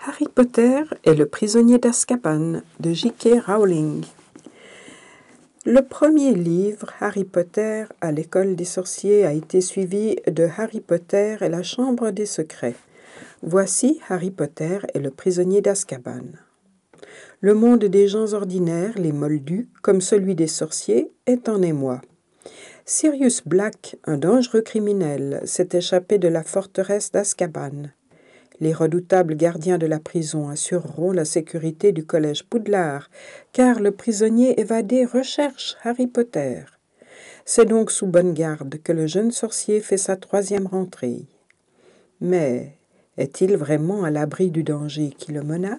Harry Potter et le prisonnier d'Azkaban de J.K. Rowling. Le premier livre, Harry Potter à l'école des sorciers, a été suivi de Harry Potter et la chambre des secrets. Voici Harry Potter et le prisonnier d'Azkaban. Le monde des gens ordinaires, les moldus, comme celui des sorciers, est en émoi. Sirius Black, un dangereux criminel, s'est échappé de la forteresse d'Azkaban. Les redoutables gardiens de la prison assureront la sécurité du collège Poudlard, car le prisonnier évadé recherche Harry Potter. C'est donc sous bonne garde que le jeune sorcier fait sa 3e rentrée. Mais est-il vraiment à l'abri du danger qui le menace ?